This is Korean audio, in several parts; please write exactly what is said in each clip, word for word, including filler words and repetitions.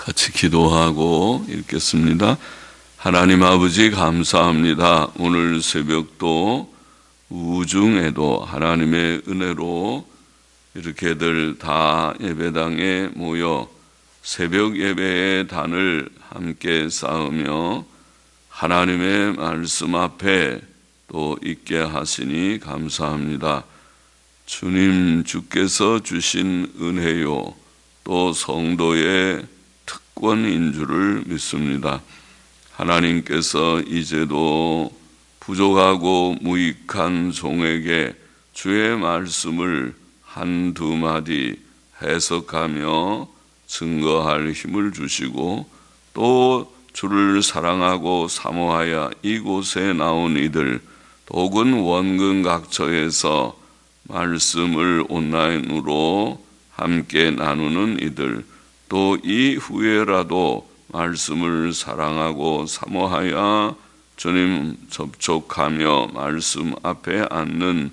같이 기도하고 읽겠습니다. 하나님 아버지 감사합니다. 오늘 새벽도 우중에도 하나님의 은혜로 이렇게들 다 예배당에 모여 새벽 예배의 단을 함께 쌓으며 하나님의 말씀 앞에 또 있게 하시니 감사합니다. 주님 주께서 주신 은혜요 또 성도의 특권인 줄을 믿습니다. 하나님께서 이제도 부족하고 무익한 종에게 주의 말씀을 한두 마디 해석하며 증거할 힘을 주시고 또 주를 사랑하고 사모하여 이곳에 나온 이들 혹은 원근 각처에서 말씀을 온라인으로 함께 나누는 이들 또 이후에라도 말씀을 사랑하고 사모하여 주님 접촉하며 말씀 앞에 앉는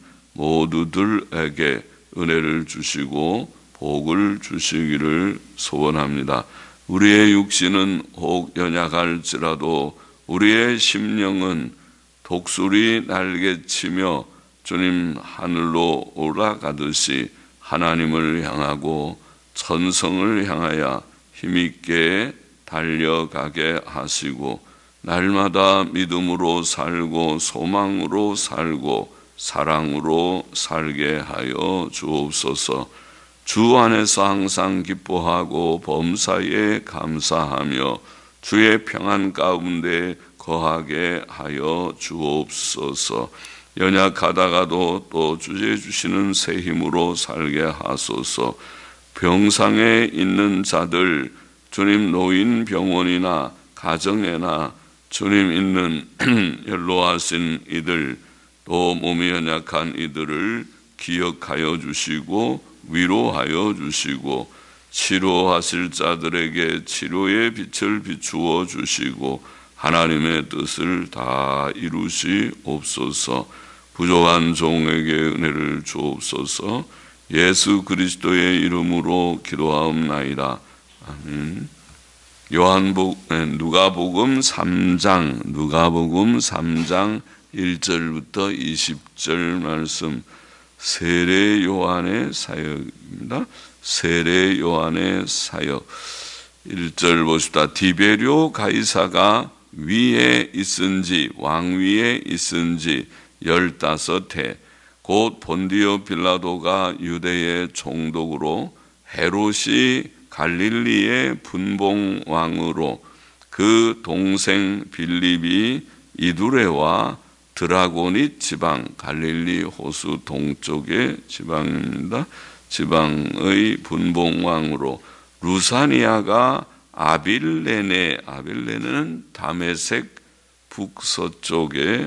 모두들에게 은혜를 주시고 복을 주시기를 소원합니다. 우리의 육신은 혹 연약할지라도 우리의 심령은 독수리 날개치며 주님 하늘로 올라가듯이 하나님을 향하고 천성을 향하여 힘있게 달려가게 하시고 날마다 믿음으로 살고 소망으로 살고 사랑으로 살게 하여 주옵소서. 주 안에서 항상 기뻐하고 범사에 감사하며 주의 평안 가운데 거하게 하여 주옵소서. 연약하다가도 또 주의 주시는 새 힘으로 살게 하소서. 병상에 있는 자들 주님 노인 병원이나 가정에나 주님 있는 연로하신 이들 또 몸이 연약한 이들을 기억하여 주시고 위로하여 주시고 치료하실 자들에게 치료의 빛을 비추어 주시고 하나님의 뜻을 다 이루시옵소서. 부족한 종에게 은혜를 주옵소서. 예수 그리스도의 이름으로 기도하옵나이다. 아멘. 요한복 누가복음 삼 장 누가복음 삼 장 일 절부터 이십 절 말씀 세례 요한의 사역입니다. 세례 요한의 사역 일 절 보십시다. 디베리오 가이사가 위에 있은지 왕위에 있은지 열다섯 해 곧 본디오 빌라도가 유대의 총독으로 헤롯이 갈릴리의 분봉왕으로 그 동생 빌립이 이두레와 드라고닛 지방 갈릴리 호수 동쪽의 지방입니다. 지방의 분봉왕으로 루사니아가 아빌레네 아빌레네는 다메섹 북서쪽의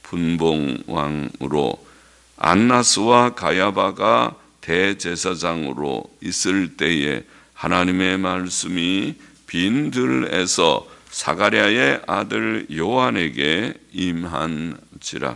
분봉왕으로 안나스와 가야바가 대제사장으로 있을 때에 하나님의 말씀이 빈들에서 사가랴의 아들 요한에게 임한지라.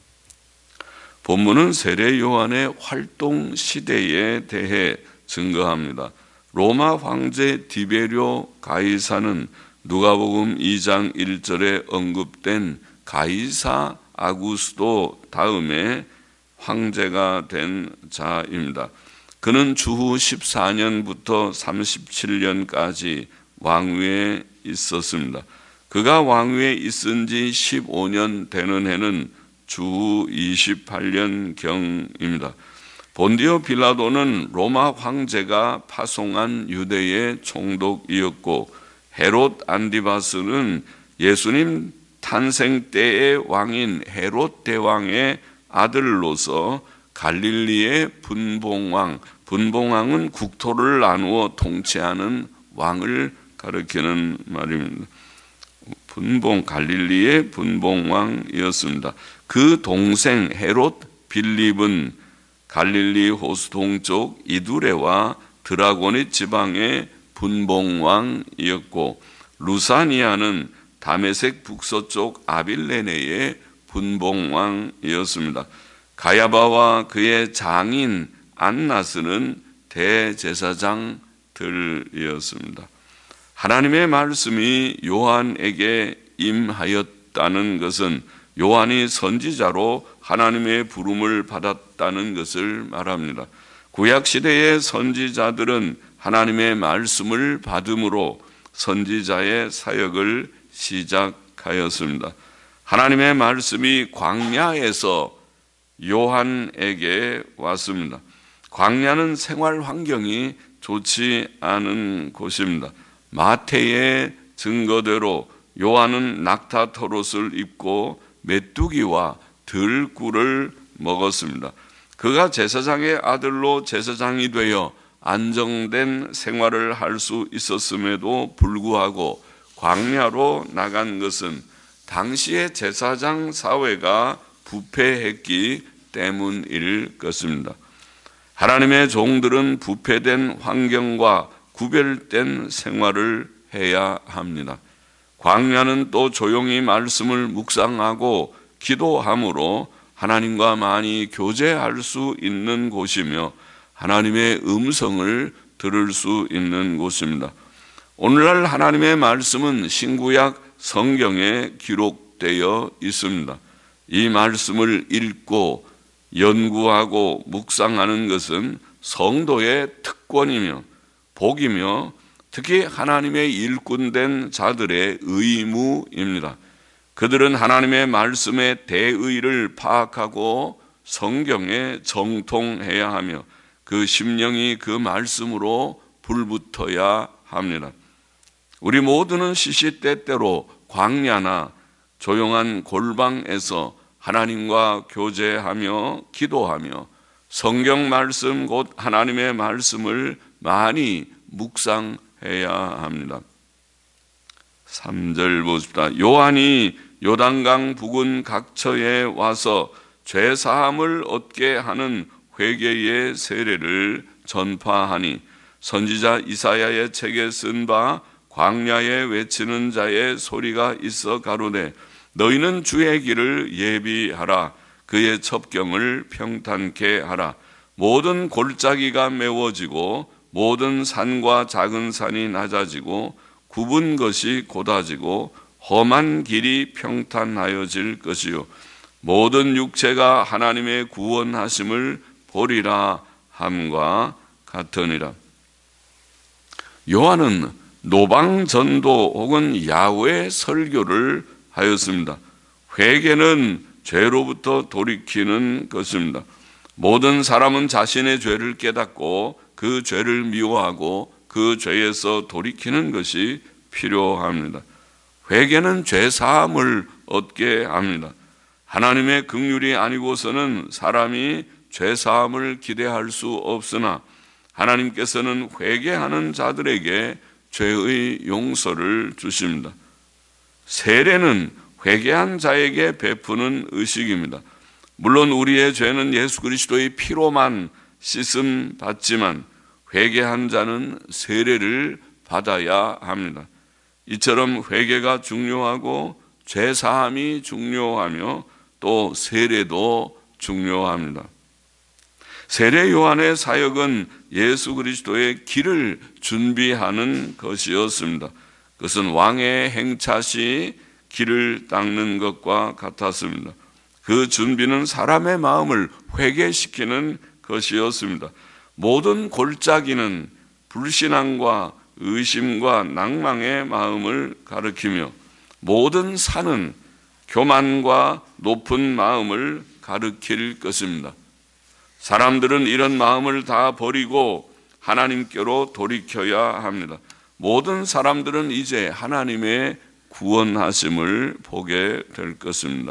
본문은 세례 요한의 활동 시대에 대해 증거합니다. 로마 황제 디베리오 가이사는 누가복음 이 장 일 절에 언급된 가이사 아구스도 다음에 황제가 된 자입니다. 그는 주후 십사 년부터 삼십칠 년까지 왕위에 있었습니다. 그가 왕위에 있은 지 십오 년 되는 해는 주후 이십팔 년경입니다. 본디오 빌라도는 로마 황제가 파송한 유대의 총독이었고 헤롯 안디바스는 예수님 탄생 때의 왕인 헤롯 대왕의 아들로서 갈릴리의 분봉왕, 분봉왕은 국토를 나누어 통치하는 왕을 가리키는 말입니다. 분봉, 갈릴리의 분봉왕이었습니다. 그 동생 헤롯 빌립은 갈릴리 호수 동쪽 이두레와 드라고닛 지방의 분봉왕이었고 루사니아는 다메섹 북서쪽 아빌레네의 분봉왕이었습니다. 가야바와 그의 장인 안나스는 대제사장들이었습니다. 하나님의 말씀이 요한에게 임하였다는 것은 요한이 선지자로 하나님의 부름을 받았다는 것을 말합니다. 구약시대의 선지자들은 하나님의 말씀을 받음으로 선지자의 사역을 시작하였습니다. 하나님의 말씀이 광야에서 요한에게 왔습니다. 광야는 생활 환경이 좋지 않은 곳입니다. 마태의 증거대로 요한은 낙타토롯을 입고 메뚜기와 들꿀을 먹었습니다. 그가 제사장의 아들로 제사장이 되어 안정된 생활을 할 수 있었음에도 불구하고 광야로 나간 것은 당시의 제사장 사회가 부패했기 때문일 것입니다. 하나님의 종들은 부패된 환경과 구별된 생활을 해야 합니다. 광야는 또 조용히 말씀을 묵상하고 기도함으로 하나님과 많이 교제할 수 있는 곳이며 하나님의 음성을 들을 수 있는 곳입니다. 오늘날 하나님의 말씀은 신구약 성경에 기록되어 있습니다. 이 말씀을 읽고 연구하고 묵상하는 것은 성도의 특권이며 복이며 특히 하나님의 일꾼된 자들의 의무입니다. 그들은 하나님의 말씀의 대의를 파악하고 성경에 정통해야 하며 그 심령이 그 말씀으로 불붙어야 합니다. 우리 모두는 시시때때로 광야나 조용한 골방에서 하나님과 교제하며 기도하며 성경 말씀 곧 하나님의 말씀을 많이 묵상해야 합니다. 삼 절 보십시다. 요한이 요단강 부근 각처에 와서 죄사함을 얻게 하는 회개의 세례를 전파하니 선지자 이사야의 책에 쓴 바 광야에 외치는 자의 소리가 있어 가로되 너희는 주의 길을 예비하라. 그의 첩경을 평탄케 하라. 모든 골짜기가 메워지고 모든 산과 작은 산이 낮아지고 굽은 것이 곧아지고 험한 길이 평탄하여질 것이요 모든 육체가 하나님의 구원하심을 보리라 함과 같으니라. 요한은 노방전도 혹은 야외 설교를 하였습니다. 회개는 죄로부터 돌이키는 것입니다. 모든 사람은 자신의 죄를 깨닫고 그 죄를 미워하고 그 죄에서 돌이키는 것이 필요합니다. 회개는 죄 사함을 얻게 합니다. 하나님의 긍휼이 아니고서는 사람이 죄 사함을 기대할 수 없으나 하나님께서는 회개하는 자들에게 죄의 용서를 주십니다. 세례는 회개한 자에게 베푸는 의식입니다. 물론 우리의 죄는 예수 그리스도의 피로만 씻음 받지만 회개한 자는 세례를 받아야 합니다. 이처럼 회개가 중요하고 죄 사함이 중요하며 또 세례도 중요합니다. 세례 요한의 사역은 예수 그리스도의 길을 준비하는 것이었습니다. 그것은 왕의 행차시 길을 닦는 것과 같았습니다. 그 준비는 사람의 마음을 회개시키는 것이었습니다. 모든 골짜기는 불신앙과 의심과 낭망의 마음을 가리키며 모든 산은 교만과 높은 마음을 가리킬 것입니다. 사람들은 이런 마음을 다 버리고 하나님께로 돌이켜야 합니다. 모든 사람들은 이제 하나님의 구원하심을 보게 될 것입니다.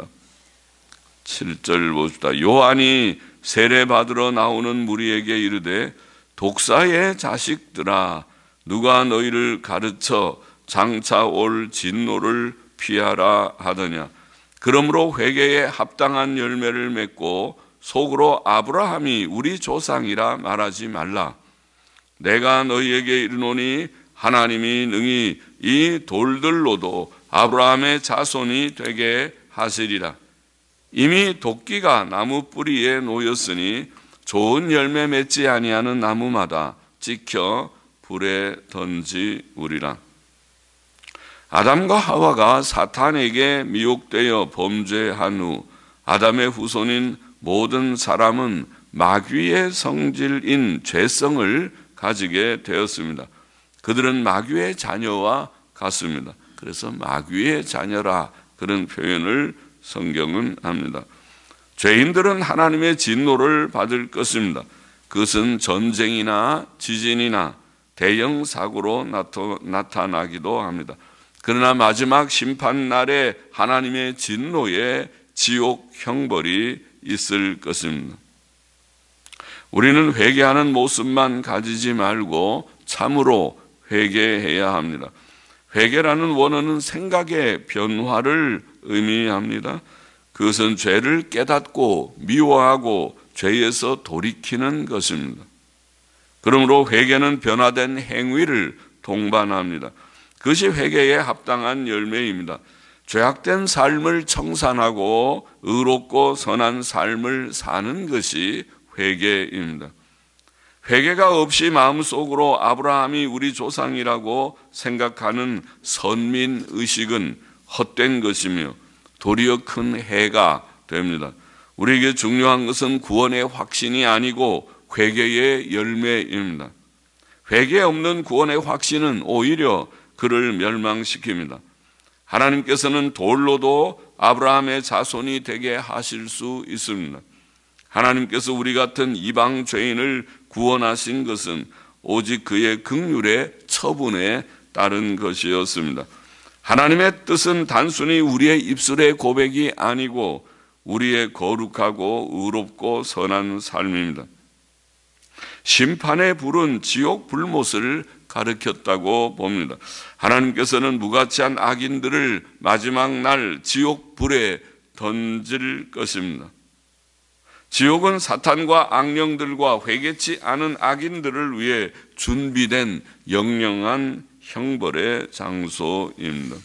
칠 절 봅시다. 요한이 세례받으러 나오는 무리에게 이르되 독사의 자식들아 누가 너희를 가르쳐 장차 올 진노를 피하라 하더냐. 그러므로 회개에 합당한 열매를 맺고 속으로 아브라함이 우리 조상이라 말하지 말라. 내가 너희에게 이르노니 하나님이 능히 이 돌들로도 아브라함의 자손이 되게 하시리라. 이미 도끼가 나무 뿌리에 놓였으니 좋은 열매 맺지 아니하는 나무마다 찍혀 불에 던지우리라. 아담과 하와가 사탄에게 미혹되어 범죄한 후 아담의 후손인 모든 사람은 마귀의 성질인 죄성을 가지게 되었습니다. 그들은 마귀의 자녀와 같습니다. 그래서 마귀의 자녀라 그런 표현을 성경은 합니다. 죄인들은 하나님의 진노를 받을 것입니다. 그것은 전쟁이나 지진이나 대형 사고로 나타나기도 합니다. 그러나 마지막 심판날에 하나님의 진노에 지옥 형벌이 있을 것입니다. 우리는 회개하는 모습만 가지지 말고 참으로 회개해야 합니다. 회개라는 원어는 생각의 변화를 의미합니다. 그것은 죄를 깨닫고 미워하고 죄에서 돌이키는 것입니다. 그러므로 회개는 변화된 행위를 동반합니다. 그것이 회개에 합당한 열매입니다. 죄악된 삶을 청산하고 의롭고 선한 삶을 사는 것이 회개입니다. 회개가 없이 마음속으로 아브라함이 우리 조상이라고 생각하는 선민의식은 헛된 것이며 도리어 큰 해가 됩니다. 우리에게 중요한 것은 구원의 확신이 아니고 회개의 열매입니다. 회개 없는 구원의 확신은 오히려 그를 멸망시킵니다. 하나님께서는 돌로도 아브라함의 자손이 되게 하실 수 있습니다. 하나님께서 우리 같은 이방 죄인을 구원하신 것은 오직 그의 긍휼의 처분에 따른 것이었습니다. 하나님의 뜻은 단순히 우리의 입술의 고백이 아니고 우리의 거룩하고 의롭고 선한 삶입니다. 심판의 불은 지옥 불못을 가르쳤다고 봅니다. 하나님께서는 무가치한 악인들을 마지막 날 지옥 불에 던질 것입니다. 지옥은 사탄과 악령들과 회개치 않은 악인들을 위해 준비된 영영한 형벌의 장소입니다.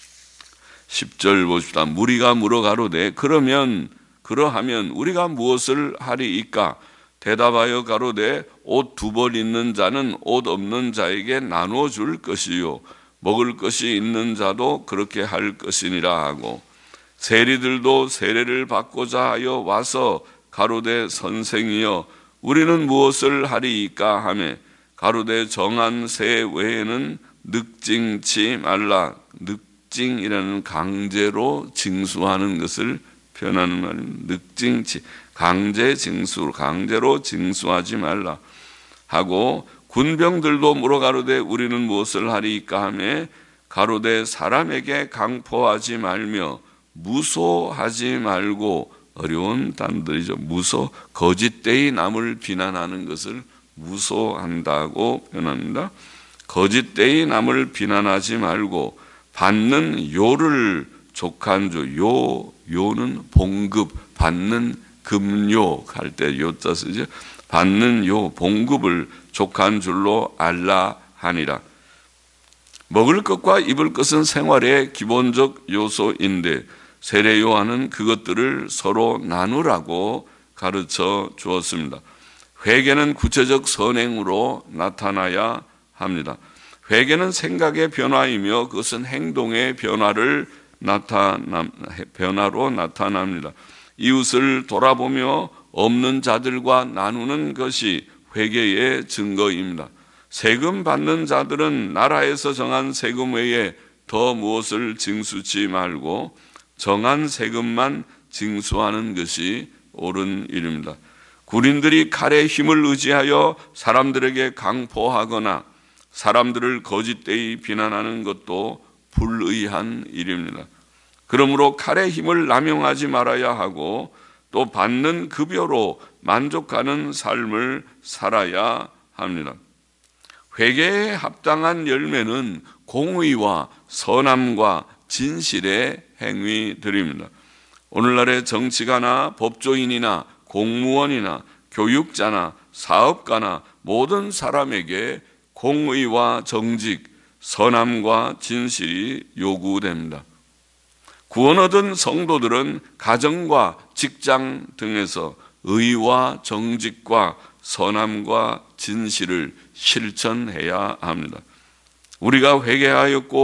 십 절 보십시다. 무리가 물어가로되 그러면 그러하면 우리가 무엇을 하리이까? 대답하여 가로되 옷 두 벌 있는 자는 옷 없는 자에게 나눠 줄 것이요 먹을 것이 있는 자도 그렇게 할 것이니라 하고 세리들도 세례를 받고자 하여 와서 가로되 선생이여 우리는 무엇을 하리이까 하매 가로되 정한 새 외에는 늑징치 말라. 늑징이라는 강제로 징수하는 것을 표현하는 말입니다. 늑징치 강제 징수 강제로 징수하지 말라 하고 군병들도 물어가로되 우리는 무엇을 하리이까 하매 가로되 사람에게 강포하지 말며 무소하지 말고 어려운 단어들이죠. 무소, 거짓되이 남을 비난하는 것을 무소한다고 표현합니다. 거짓되이 남을 비난하지 말고 받는 요를 족한 조, 요, 요는 봉급, 받는 금요 할 때 요자 쓰죠. 받는 요, 봉급을 족한 줄로 알라 하니라. 먹을 것과 입을 것은 생활의 기본적 요소인데 세례 요한은 그것들을 서로 나누라고 가르쳐 주었습니다. 회개는 구체적 선행으로 나타나야 합니다. 회개는 생각의 변화이며 그것은 행동의 변화를 나타나, 변화로 나타납니다. 이웃을 돌아보며 없는 자들과 나누는 것이 회개의 증거입니다. 세금 받는 자들은 나라에서 정한 세금 외에 더 무엇을 징수치 말고 정한 세금만 징수하는 것이 옳은 일입니다. 군인들이 칼의 힘을 의지하여 사람들에게 강포하거나 사람들을 거짓되이 비난하는 것도 불의한 일입니다. 그러므로 칼의 힘을 남용하지 말아야 하고 또 받는 급여로 만족하는 삶을 살아야 합니다. 회개에 합당한 열매는 공의와 선함과 진실의 행위들입니다. 오늘날의 정치가나 법조인이나 공무원이나 교육자나 사업가나 모든 사람에게 공의와 정직, 선함과 진실이 요구됩니다. 구원 얻은 성도들은 가정과 직장 등에서 의와 정직과 선함과 진실을 실천해야 합니다. 우리가 회개하였고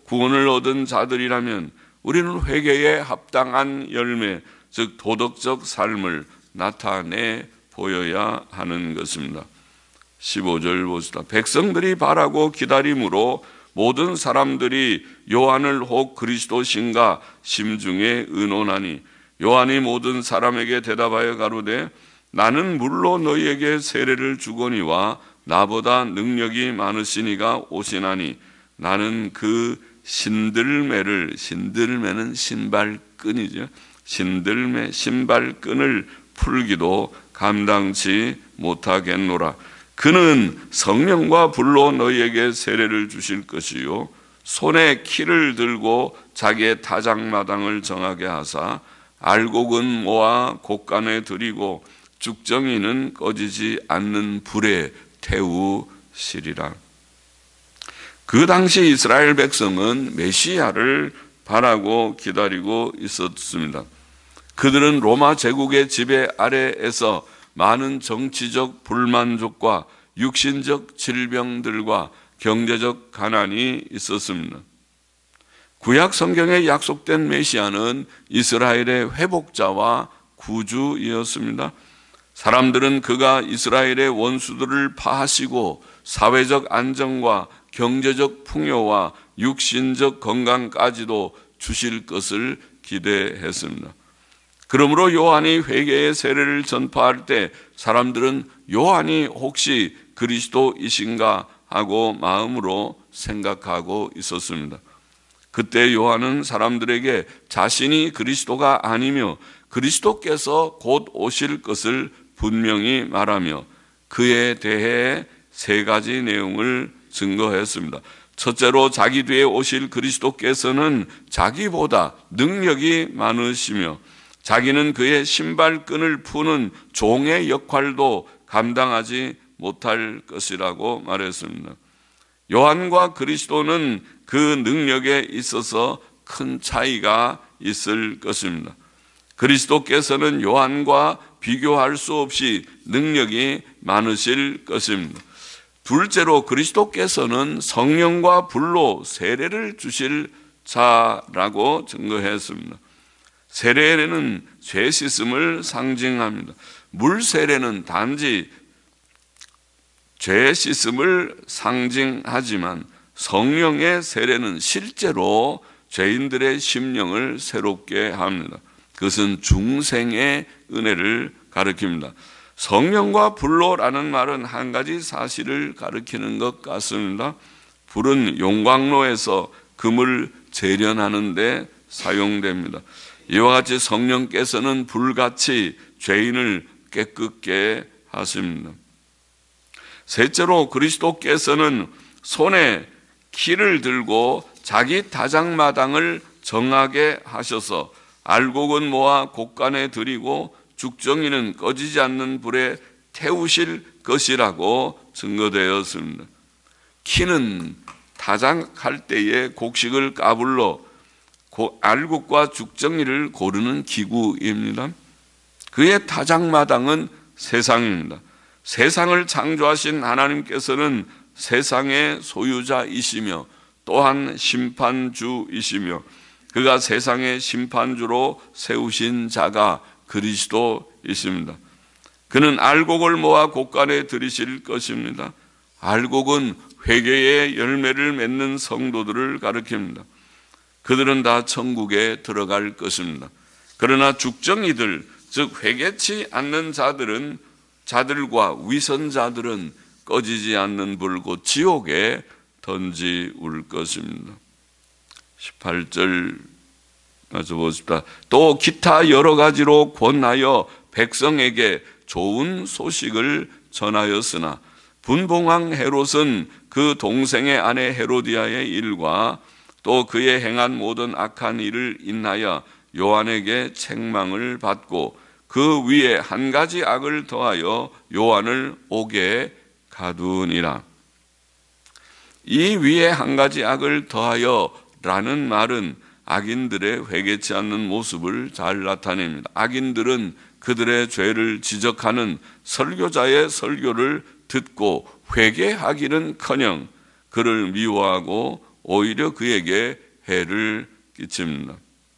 구원을 얻은 자들이라면 우리는 회개에 합당한 열매, 즉 도덕적 삶을 나타내 보여야 하는 것입니다. 십오 절 보시다. 백성들이 바라고 기다림으로 모든 사람들이 요한을 혹 그리스도신가 심중에 의논하니 요한이 모든 사람에게 대답하여 가로되 나는 물로 너희에게 세례를 주거니와 나보다 능력이 많으시니가 오시나니 나는 그 신들매를, 신들매는 신발끈이죠. 신들매 신발끈을 풀기도 감당치 못하겠노라. 그는 성령과 불로 너희에게 세례를 주실 것이요 손에 키를 들고 자기의 타작마당을 정하게 하사 알곡은 모아 곡간에 들이고 죽정이는 꺼지지 않는 불에 태우시리라. 그 당시 이스라엘 백성은 메시아를 바라고 기다리고 있었습니다. 그들은 로마 제국의 지배 아래에서 많은 정치적 불만족과 육신적 질병들과 경제적 가난이 있었습니다. 구약 성경에 약속된 메시아는 이스라엘의 회복자와 구주이었습니다. 사람들은 그가 이스라엘의 원수들을 파하시고 사회적 안정과 경제적 풍요와 육신적 건강까지도 주실 것을 기대했습니다. 그러므로 요한이 회개의 세례를 전파할 때 사람들은 요한이 혹시 그리스도이신가 하고 마음으로 생각하고 있었습니다. 그때 요한은 사람들에게 자신이 그리스도가 아니며 그리스도께서 곧 오실 것을 분명히 말하며 그에 대해 세 가지 내용을 증거했습니다. 첫째로 자기 뒤에 오실 그리스도께서는 자기보다 능력이 많으시며 자기는 그의 신발끈을 푸는 종의 역할도 감당하지 못할 것이라고 말했습니다. 요한과 그리스도는 그 능력에 있어서 큰 차이가 있을 것입니다. 그리스도께서는 요한과 비교할 수 없이 능력이 많으실 것입니다. 둘째로 그리스도께서는 성령과 불로 세례를 주실 자라고 증거했습니다. 세례는 죄 씻음을 상징합니다. 물 세례는 단지 죄 씻음을 상징하지만 성령의 세례는 실제로 죄인들의 심령을 새롭게 합니다. 그것은 중생의 은혜를 가리킵니다. 성령과 불로라는 말은 한 가지 사실을 가리키는 것 같습니다. 불은 용광로에서 금을 재련하는 데 사용됩니다. 이와 같이 성령께서는 불같이 죄인을 깨끗게 하십니다. 셋째로 그리스도께서는 손에 키를 들고 자기 타작마당을 정하게 하셔서 알곡은 모아 곡간에 들이고 죽정이는 꺼지지 않는 불에 태우실 것이라고 증거되었습니다. 키는 타작할 때에 곡식을 까불러 알곡과 죽정이를 고르는 기구입니다. 그의 타작마당은 세상입니다. 세상을 창조하신 하나님께서는 세상의 소유자이시며 또한 심판주이시며 그가 세상의 심판주로 세우신 자가 그리스도이십니다. 그는 알곡을 모아 곡간에 들이실 것입니다. 알곡은 회개의 열매를 맺는 성도들을 가리킵니다. 그들은 다 천국에 들어갈 것입니다. 그러나 죽정이들, 즉 회개치 않는 자들은 자들과 위선자들은 꺼지지 않는 불 곧 지옥에 던지울 것입니다. 십팔 절 마저 보십시다. 또 기타 여러 가지로 권하여 백성에게 좋은 소식을 전하였으나 분봉왕 헤롯은 그 동생의 아내 헤로디아의 일과 또 그의 행한 모든 악한 일을 인하여 요한에게 책망을 받고 그 위에 한 가지 악을 더하여 요한을 옥에 가두니라. 이 위에 한 가지 악을 더하여 라는 말은 악인들의 회개치 않는 모습을 잘 나타냅니다. 악인들은 그들의 죄를 지적하는 설교자의 설교를 듣고 회개하기는커녕 그를 미워하고 오히려 그에게 해를 끼칩니다.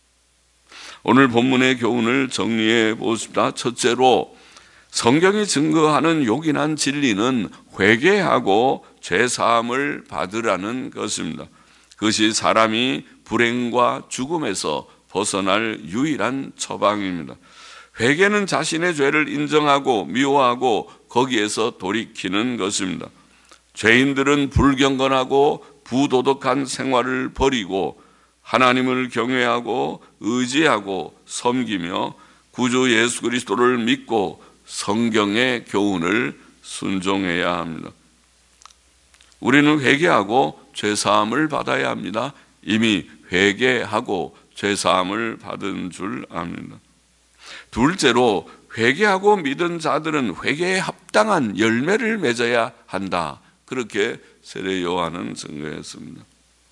오늘 본문의 교훈을 정리해 보십시다. 첫째로 성경이 증거하는 요긴한 진리는 회개하고 죄사함을 받으라는 것입니다. 그것이 사람이 불행과 죽음에서 벗어날 유일한 처방입니다. 회개는 자신의 죄를 인정하고 미워하고 거기에서 돌이키는 것입니다. 죄인들은 불경건하고 부도덕한 생활을 버리고 하나님을 경외하고 의지하고 섬기며 구주 예수 그리스도를 믿고 성경의 교훈을 순종해야 합니다. 우리는 회개하고 죄사함을 받아야 합니다. 이미 회개하고 죄사함을 받은 줄 압니다. 둘째로 회개하고 믿은 자들은 회개에 합당한 열매를 맺어야 한다. 그렇게 세례 요한은 증거했습니다.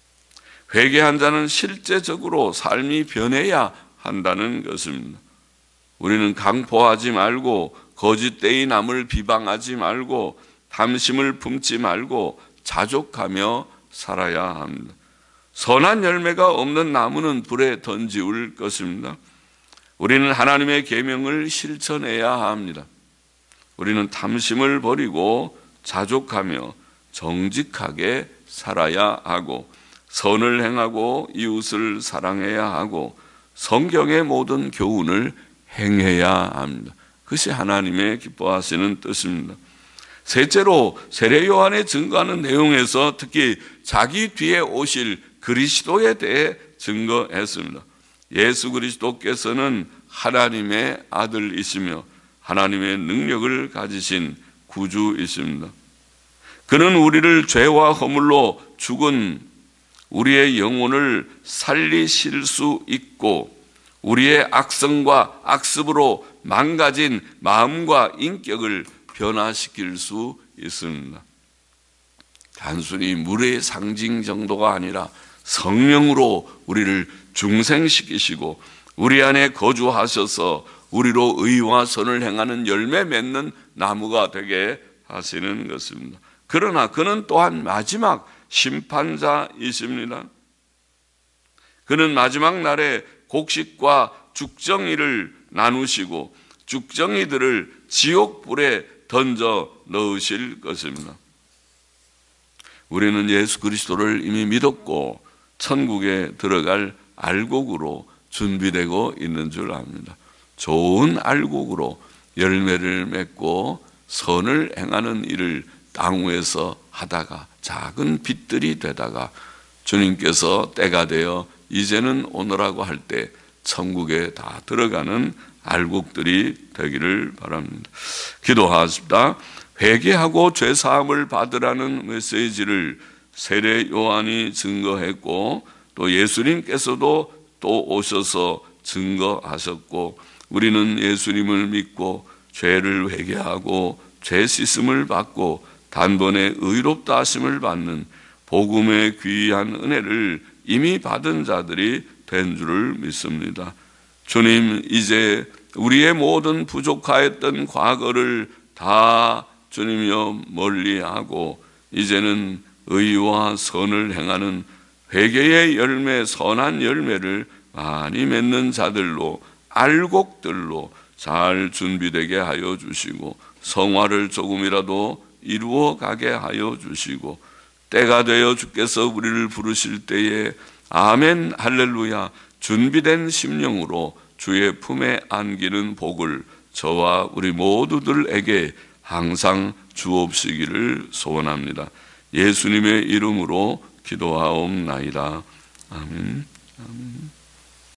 회개한 자는 실제적으로 삶이 변해야 한다는 것입니다. 우리는 강포하지 말고 거짓되이 남을 비방하지 말고 탐심을 품지 말고 자족하며 살아야 합니다. 선한 열매가 없는 나무는 불에 던지울 것입니다. 우리는 하나님의 계명을 실천해야 합니다. 우리는 탐심을 버리고 자족하며 정직하게 살아야 하고 선을 행하고 이웃을 사랑해야 하고 성경의 모든 교훈을 행해야 합니다. 그것이 하나님의 기뻐하시는 뜻입니다. 셋째로 세례 요한의 증거하는 내용에서 특히 자기 뒤에 오실 그리스도에 대해 증거했습니다. 예수 그리스도께서는 하나님의 아들이시며 하나님의 능력을 가지신 구주이십니다. 그는 우리를 죄와 허물로 죽은 우리의 영혼을 살리실 수 있고 우리의 악성과 악습으로 망가진 마음과 인격을 변화시킬 수 있습니다. 단순히 물의 상징 정도가 아니라 성령으로 우리를 중생시키시고 우리 안에 거주하셔서 우리로 의와 선을 행하는 열매 맺는 나무가 되게 하시는 것입니다. 그러나 그는 또한 마지막 심판자이십니다. 그는 마지막 날에 곡식과 죽정이를 나누시고 죽정이들을 지옥불에 던져 넣으실 것입니다. 우리는 예수 그리스도를 이미 믿었고 천국에 들어갈 알곡으로 준비되고 있는 줄 압니다. 좋은 알곡으로 열매를 맺고 선을 행하는 일을 땅 위에서 하다가 작은 빛들이 되다가 주님께서 때가 되어 이제는 오너라고 할 때 천국에 다 들어가는 알곡들이 되기를 바랍니다. 기도하십시다. 회개하고 죄사함을 받으라는 메시지를 세례 요한이 증거했고 또 예수님께서도 또 오셔서 증거하셨고 우리는 예수님을 믿고 죄를 회개하고 죄 씻음을 받고 단번에 의롭다 하심을 받는 복음의 귀한 은혜를 이미 받은 자들이 된 줄을 믿습니다. 주님, 이제 우리의 모든 부족하였던 과거를 다 주님이여 멀리하고 이제는 의와 선을 행하는 회개의 열매, 선한 열매를 많이 맺는 자들로 알곡들로 잘 준비되게 하여 주시고 성화를 조금이라도 이루어 가게 하여 주시고 때가 되어 주께서 우리를 부르실 때에 아멘 할렐루야 준비된 심령으로 주의 품에 안기는 복을 저와 우리 모두들에게 항상 주옵시기를 소원합니다. 예수님의 이름으로 기도하옵나이다. 아멘. 아멘.